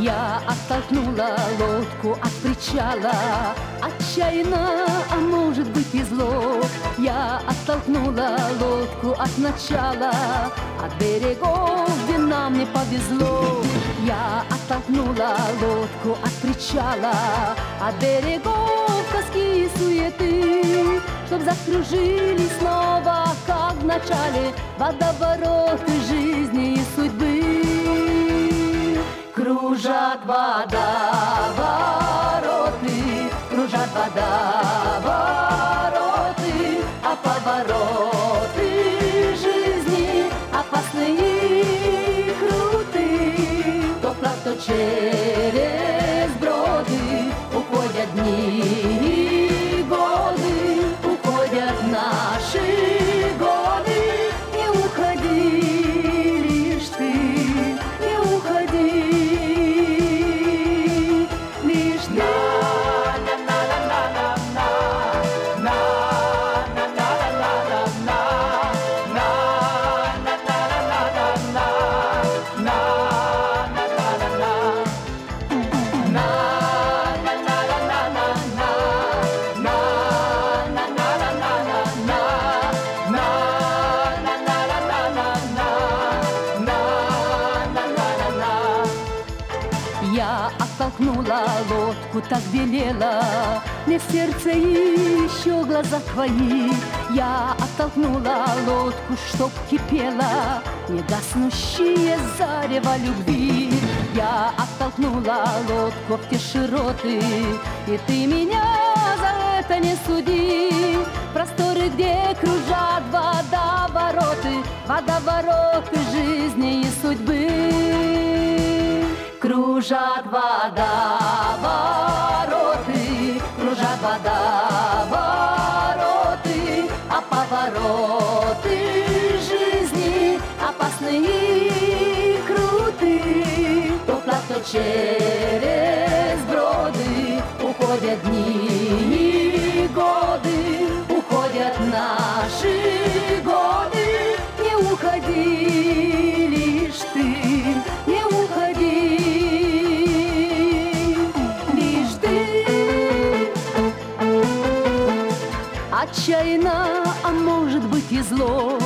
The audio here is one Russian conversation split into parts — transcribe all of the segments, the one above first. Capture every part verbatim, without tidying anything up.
Я оттолкнула лодку от причала, отчаянно, а может быть и зло. Я оттолкнула лодку от начала, от берегов, где нам не повезло. Я оттолкнула лодку от причала, от берегов тоски и суеты, чтоб закружились снова, как в начале, водовороты жизни и судьбы. Кружат водовороты, кружат водовороты, а повороты жизни опасные и круты. То вплавь, то через броды уходят дни и годы, уходят наши годы. Не уходи лишь ты, не уходи. Я оттолкнула лодку, так велела, мне в сердце еще глаза твои. Я оттолкнула лодку, чтоб кипела негаснущее зарево любви. Я оттолкнула лодку в те широты, и ты меня за это не суди. Просторы, где кружат водовороты, водовороты жизни и судьбы. Кружат водовороты, кружат водовороты, а повороты жизни опасные и круты. То вплавь, то через броды уходят дни и годы, уходят наши годы. Не уходи лишь ты, не уходи. Отчаянно, а может быть и зло,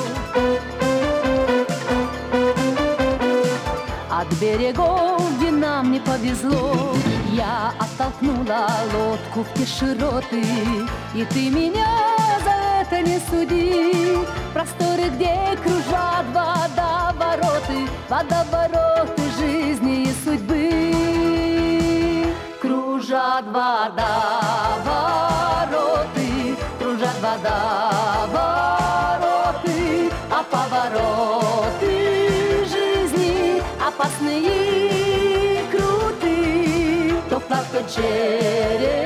от берегов, где нам не повезло. Я оттолкнула лодку в те широты, и ты меня за это не суди. Просторы, где кружат водовороты, водовороты жизни и судьбы. Кружат водовороты, кружат водовороты, а повороты жизни опасные и круты. То вплавь, то через